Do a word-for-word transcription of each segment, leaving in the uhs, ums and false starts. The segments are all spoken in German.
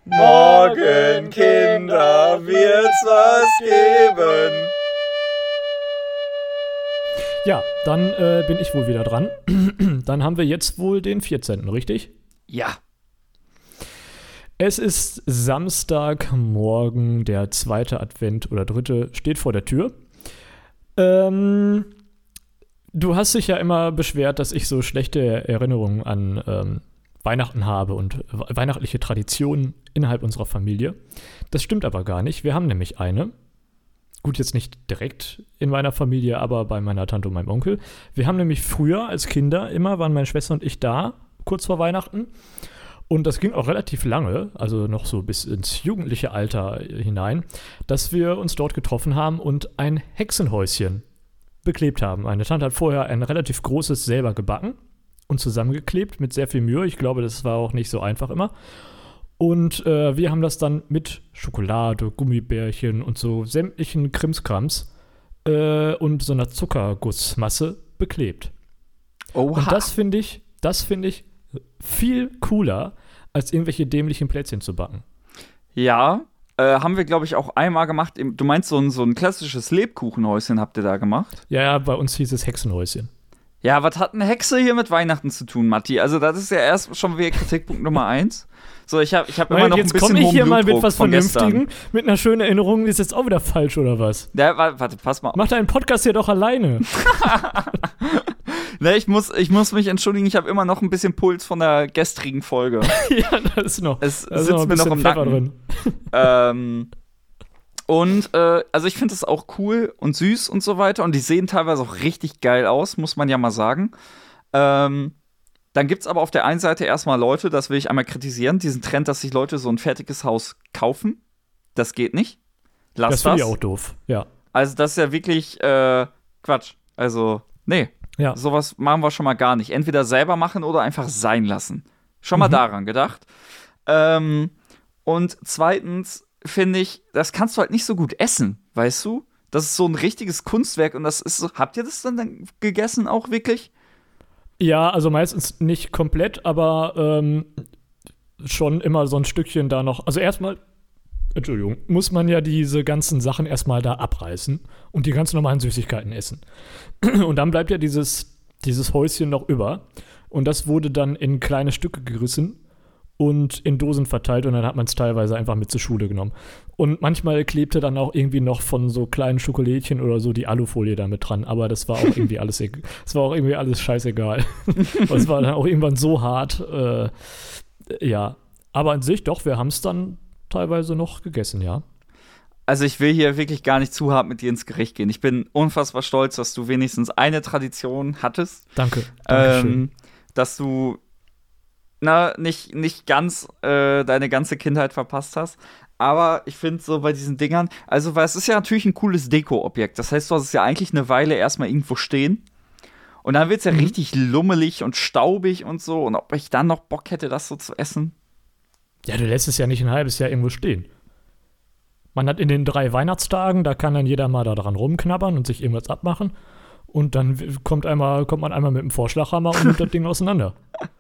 Morgen, Kinder, wird's was geben. Ja, dann äh, bin ich wohl wieder dran. Dann haben wir jetzt wohl den vierzehnten, richtig? Ja. Es ist Samstagmorgen, der zweite Advent oder dritte steht vor der Tür. Ähm, du hast dich ja immer beschwert, dass ich so schlechte Erinnerungen an ähm, Weihnachten habe und weihnachtliche Traditionen innerhalb unserer Familie. Das stimmt aber gar nicht. Wir haben nämlich eine. Gut, jetzt nicht direkt in meiner Familie, aber bei meiner Tante und meinem Onkel. Wir haben nämlich früher als Kinder immer, waren meine Schwester und ich da, kurz vor Weihnachten. Und das ging auch relativ lange, also noch so bis ins jugendliche Alter hinein, dass wir uns dort getroffen haben und ein Hexenhäuschen beklebt haben. Meine Tante hat vorher ein relativ großes selber gebacken und zusammengeklebt mit sehr viel Mühe. Ich glaube, das war auch nicht so einfach immer. Und äh, wir haben das dann mit Schokolade, Gummibärchen und so sämtlichen Krimskrams äh, und so einer Zuckergussmasse beklebt. Oha. Und das finde ich, das finde ich viel cooler, als irgendwelche dämlichen Plätzchen zu backen. Ja, äh, haben wir, glaube ich, auch einmal gemacht. Du meinst, so ein, so ein klassisches Lebkuchenhäuschen habt ihr da gemacht? Ja, ja, bei uns hieß es Hexenhäuschen. Ja, was hat eine Hexe hier mit Weihnachten zu tun, Matti? Also das ist ja erst schon wieder Kritikpunkt Nummer eins. So, ich habe ich hab immer noch ein jetzt bisschen komme ich hier mal mit Blutdruck was von Vernünftigen, gestern. mit einer schönen Erinnerung, ist jetzt auch wieder falsch, oder was? Ja, warte, pass mal auf. Mach deinen Podcast hier doch alleine. Ne, ich muss, ich muss mich entschuldigen, ich habe immer noch ein bisschen Puls von der gestrigen Folge. Ja, da ist noch. Es da ist sitzt noch ein mir noch bisschen im Pfeffer Nacken. drin. ähm, und, äh, also ich finde das auch cool und süß und so weiter. Und die sehen teilweise auch richtig geil aus, muss man ja mal sagen. Ähm, dann gibt's aber auf der einen Seite erstmal Leute, das will ich einmal kritisieren, diesen Trend, dass sich Leute so ein fertiges Haus kaufen. Das geht nicht. Lass Das das. finde ich auch doof, ja. Also das ist ja wirklich äh, Quatsch. Also, nee. Ja. Sowas machen wir schon mal gar nicht. Entweder selber machen oder einfach sein lassen. Schon mal Mhm. daran gedacht. Ähm, und zweitens finde ich, das kannst du halt nicht so gut essen, weißt du? Das ist so ein richtiges Kunstwerk und das ist so, habt ihr das dann gegessen auch wirklich? Ja, also meistens nicht komplett, aber ähm, schon immer so ein Stückchen da noch. Also erstmal, Entschuldigung, muss man ja diese ganzen Sachen erstmal da abreißen und die ganz normalen Süßigkeiten essen. Und dann bleibt ja dieses, dieses Häuschen noch über. Und das wurde dann in kleine Stücke gerissen und in Dosen verteilt und dann hat man es teilweise einfach mit zur Schule genommen. Und manchmal klebte dann auch irgendwie noch von so kleinen Schokolädchen oder so die Alufolie da mit dran, aber das war auch irgendwie alles, das war auch irgendwie alles scheißegal. Es war dann auch irgendwann so hart, äh, ja. Aber an sich doch, wir haben es dann teilweise noch gegessen, ja. Also ich will hier wirklich gar nicht zu hart mit dir ins Gericht gehen. Ich bin unfassbar stolz, dass du wenigstens eine Tradition hattest. Danke. Dankeschön. Ähm, dass du na, nicht, nicht ganz äh, deine ganze Kindheit verpasst hast. Aber ich finde so bei diesen Dingern, also weil es ist ja natürlich ein cooles Deko-Objekt. Das heißt, du hast es ja eigentlich eine Weile erstmal irgendwo stehen. Und dann wird es ja Mhm. richtig lummelig und staubig und so. Und ob ich dann noch Bock hätte, das so zu essen? Ja, du lässt es ja nicht ein halbes Jahr irgendwo stehen. Man hat in den drei Weihnachtstagen, da kann dann jeder mal da dran rumknabbern und sich irgendwas abmachen. Und dann w- kommt, einmal, kommt man einmal mit dem Vorschlaghammer und nimmt das Ding auseinander.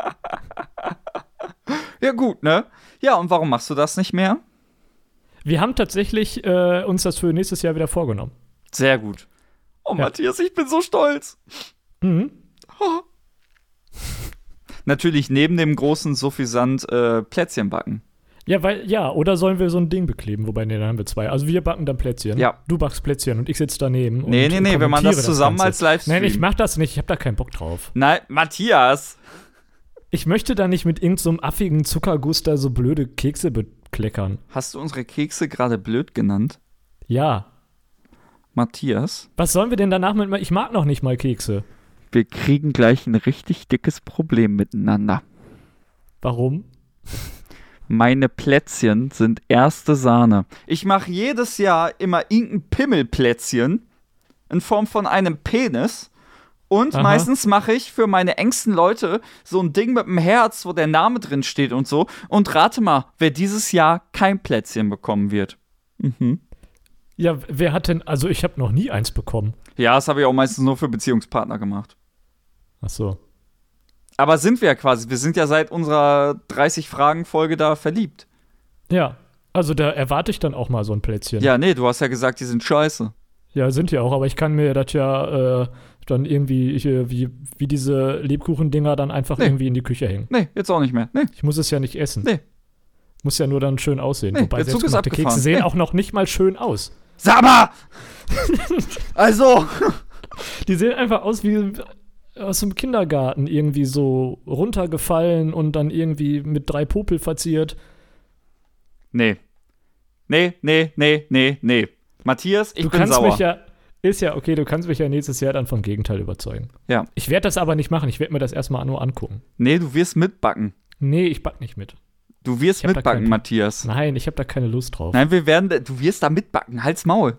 Ja, gut, ne? Ja, und warum machst du das nicht mehr? Wir haben tatsächlich äh, uns das für nächstes Jahr wieder vorgenommen. Sehr gut. Oh, Ja. Matthias, ich bin so stolz. Mhm. Oh. Natürlich neben dem großen suffisant äh, Plätzchen backen. Ja, weil, ja, oder sollen wir so ein Ding bekleben? Wobei, nee, dann haben wir zwei. Also wir backen dann Plätzchen. Ja. Du backst Plätzchen und ich sitze daneben. Nee, und nee, nee, wir machen kommentiere das zusammen Ganze. als Livestream. Nein, ich mach das nicht. Ich hab da keinen Bock drauf. Nein, Matthias. Ich möchte da nicht mit irgendeinem so affigen Zuckerguss da so blöde Kekse bekleckern. Hast du unsere Kekse gerade blöd genannt? Ja. Matthias? Was sollen wir denn danach mit. Ich mag noch nicht mal Kekse. Wir kriegen gleich ein richtig dickes Problem miteinander. Warum? Meine Plätzchen sind erste Sahne. Ich mache jedes Jahr immer irgendein Pimmelplätzchen in Form von einem Penis. Und Aha. meistens mache ich für meine engsten Leute so ein Ding mit einem Herz, wo der Name drin steht und so. Und rate mal, wer dieses Jahr kein Plätzchen bekommen wird. Mhm. Ja, wer hat denn. Also, ich habe noch nie eins bekommen. Ja, das habe ich auch meistens nur für Beziehungspartner gemacht. Ach so. Aber sind wir ja quasi. Wir sind ja seit unserer dreißig-Fragen-Folge da verliebt. Ja, also da erwarte ich dann auch mal so ein Plätzchen. Ja, nee, du hast ja gesagt, die sind scheiße. Ja, sind die auch, aber ich kann mir das ja äh, dann irgendwie, ich, äh, wie, wie diese Lebkuchendinger dann einfach Nee. irgendwie in die Küche hängen. Nee, jetzt auch nicht mehr. Nee, Ich muss es ja nicht essen. Nee. Muss ja nur dann schön aussehen. Nee, Wobei der Zug ist selbstgemachte abgefahren. Kekse sehen Nee. auch noch nicht mal schön aus. sag mal! Also, Die sehen einfach aus wie aus dem Kindergarten, irgendwie so runtergefallen und dann irgendwie mit drei Popel verziert. nee. Nee, nee, nee, nee, nee. Matthias, ich du bin kannst sauer. mich ja, ist ja okay, du kannst mich ja nächstes Jahr dann vom Gegenteil überzeugen. Ja. Ich werde das aber nicht machen, ich werde mir das erstmal nur angucken. Nee, du wirst mitbacken. Nee, ich back nicht mit. Du wirst Ich hab da mitbacken, keinen- Matthias. Nein, ich habe da keine Lust drauf. Nein, wir werden, du wirst da mitbacken. Halt's Maul.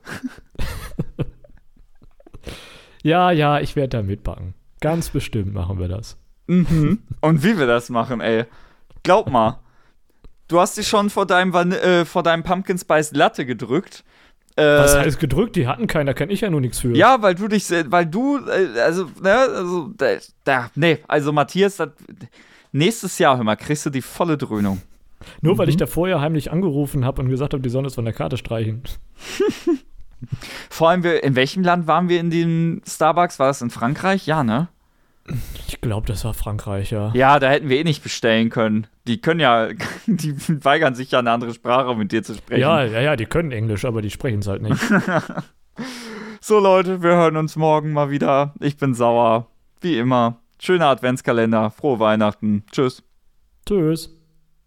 Ja, ja, ich werde da mitbacken. Ganz bestimmt machen wir das. Mhm. Und wie wir das machen, ey. Glaub mal. Du hast dich schon vor deinem, Van äh, vor deinem Pumpkin Spice Latte gedrückt. Äh, Was heißt gedrückt? Die hatten keinen, da kann ich ja nur nichts für. Ja, weil du dich, se- weil du, äh, also, ne, also, da, da, nee, also Matthias, das, nächstes Jahr, hör mal, kriegst du die volle Dröhnung. Nur weil Mhm. ich da vorher heimlich angerufen habe und gesagt habe, die sollen es von der Karte streichen. Vor allem, wir, in welchem Land waren wir in dem Starbucks? War das in Frankreich? Ja, ne? Ich glaube, das war Frankreich, ja. Ja, da hätten wir eh nicht bestellen können. Die können ja, die weigern sich ja, eine andere Sprache mit dir zu sprechen. Ja, ja, ja, die können Englisch, aber die sprechen es halt nicht. So, Leute, wir hören uns morgen mal wieder. Ich bin sauer. Wie immer. Schöner Adventskalender. Frohe Weihnachten. Tschüss. Tschüss.